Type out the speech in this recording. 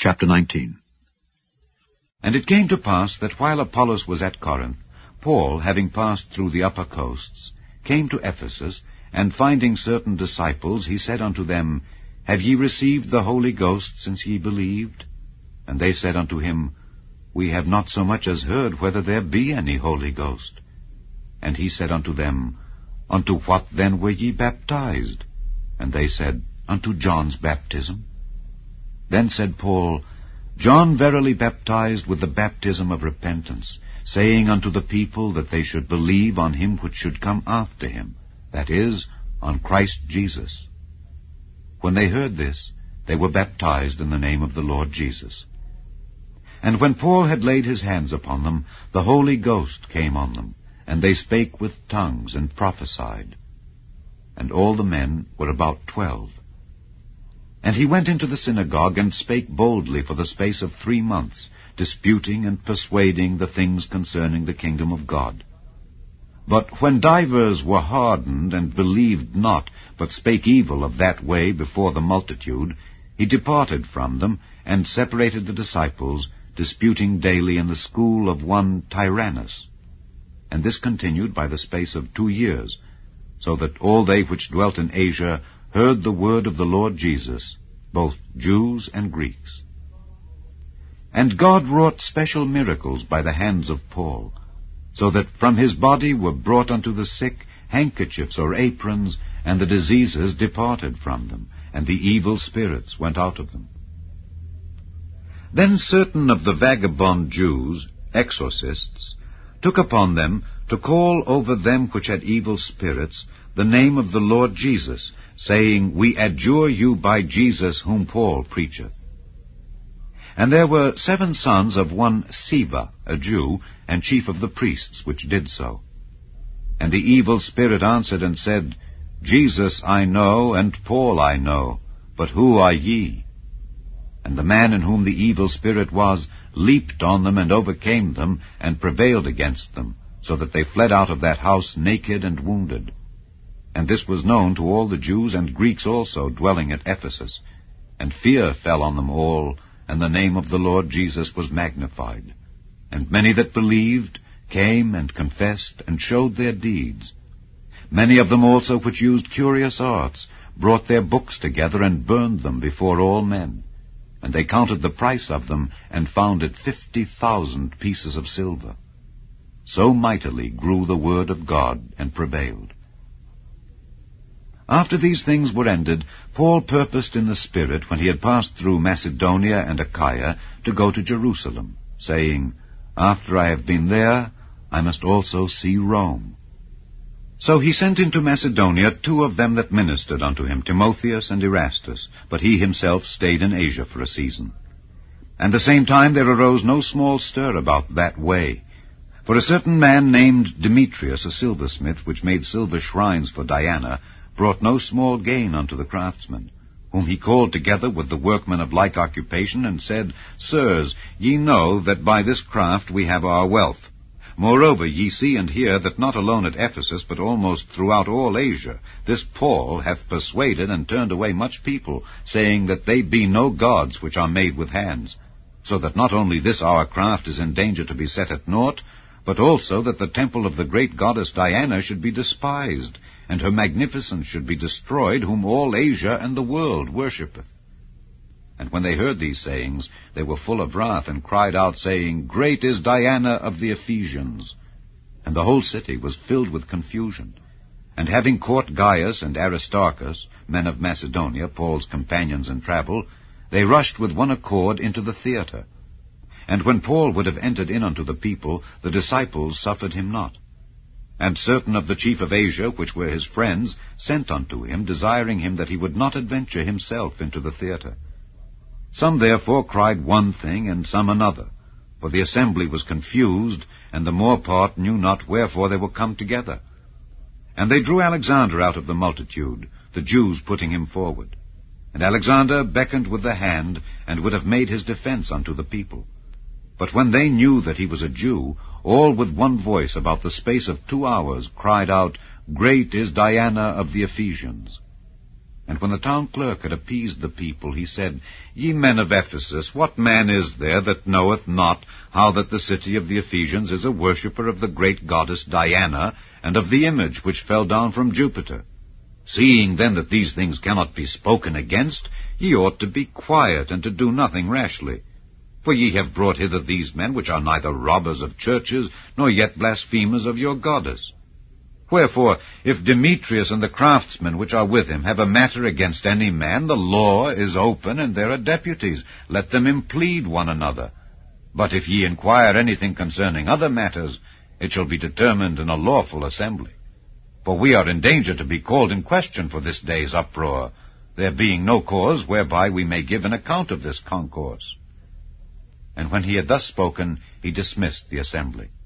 Chapter 19. And it came to pass that while Apollos was at Corinth, Paul, having passed through the upper coasts, came to Ephesus, and finding certain disciples, he said unto them, Have ye received the Holy Ghost since ye believed? And they said unto him, We have not so much as heard whether there be any Holy Ghost. And he said unto them, Unto what then were ye baptized? And they said, Unto John's baptism. Then said Paul, John verily baptized with the baptism of repentance, saying unto the people that they should believe on him which should come after him, that is, on Christ Jesus. When they heard this, they were baptized in the name of the Lord Jesus. And when Paul had laid his hands upon them, the Holy Ghost came on them, and they spake with tongues and prophesied. And all the men were about 12. And he went into the synagogue, and spake boldly for the space of 3 months, disputing and persuading the things concerning the kingdom of God. But when divers were hardened, and believed not, but spake evil of that way before the multitude, he departed from them, and separated the disciples, disputing daily in the school of one Tyrannus. And this continued by the space of 2 years, so that all they which dwelt in Asia heard the word of the Lord Jesus, both Jews and Greeks. And God wrought special miracles by the hands of Paul, so that from his body were brought unto the sick handkerchiefs or aprons, and the diseases departed from them, and the evil spirits went out of them. Then certain of the vagabond Jews, exorcists, took upon them to call over them which had evil spirits the name of the Lord Jesus, saying, We adjure you by Jesus whom Paul preacheth. And there were 7 sons of one Sceva, a Jew, and chief of the priests, which did so. And the evil spirit answered and said, Jesus I know, and Paul I know, but who are ye? And the man in whom the evil spirit was leaped on them and overcame them, and prevailed against them, so that they fled out of that house naked and wounded. And this was known to all the Jews and Greeks also dwelling at Ephesus. And fear fell on them all, and the name of the Lord Jesus was magnified. And many that believed came and confessed and showed their deeds. Many of them also which used curious arts brought their books together and burned them before all men. And they counted the price of them, and found it 50,000 pieces of silver. So mightily grew the word of God, and prevailed. After these things were ended, Paul purposed in the Spirit, when he had passed through Macedonia and Achaia, to go to Jerusalem, saying, After I have been there, I must also see Rome. So he sent into Macedonia 2 of them that ministered unto him, Timotheus and Erastus, but he himself stayed in Asia for a season. And the same time there arose no small stir about that way. For a certain man named Demetrius, a silversmith, which made silver shrines for Diana, brought no small gain unto the craftsmen, whom he called together with the workmen of like occupation, and said, Sirs, ye know that by this craft we have our wealth. Moreover, ye see and hear that not alone at Ephesus, but almost throughout all Asia, this Paul hath persuaded and turned away much people, saying that they be no gods which are made with hands, so that not only this our craft is in danger to be set at naught, but also that the temple of the great goddess Diana should be despised, and her magnificence should be destroyed, whom all Asia and the world worshippeth. And when they heard these sayings, they were full of wrath, and cried out, saying, Great is Diana of the Ephesians. And the whole city was filled with confusion. And having caught Gaius and Aristarchus, men of Macedonia, Paul's companions in travel, they rushed with one accord into the theater. And when Paul would have entered in unto the people, the disciples suffered him not. And certain of the chief of Asia, which were his friends, sent unto him, desiring him that he would not adventure himself into the theater. Some therefore cried one thing, and some another, for the assembly was confused, and the more part knew not wherefore they were come together. And they drew Alexander out of the multitude, the Jews putting him forward. And Alexander beckoned with the hand, and would have made his defense unto the people. But when they knew that he was a Jew, all with one voice about the space of 2 hours cried out, Great is Diana of the Ephesians. And when the town clerk had appeased the people, he said, Ye men of Ephesus, what man is there that knoweth not how that the city of the Ephesians is a worshipper of the great goddess Diana, and of the image which fell down from Jupiter? Seeing then that these things cannot be spoken against, ye ought to be quiet, and to do nothing rashly. For ye have brought hither these men, which are neither robbers of churches, nor yet blasphemers of your goddess. Wherefore, if Demetrius and the craftsmen which are with him have a matter against any man, the law is open, and there are deputies. Let them implead one another. But if ye inquire anything concerning other matters, it shall be determined in a lawful assembly. For we are in danger to be called in question for this day's uproar, there being no cause whereby we may give an account of this concourse. And when he had thus spoken, he dismissed the assembly.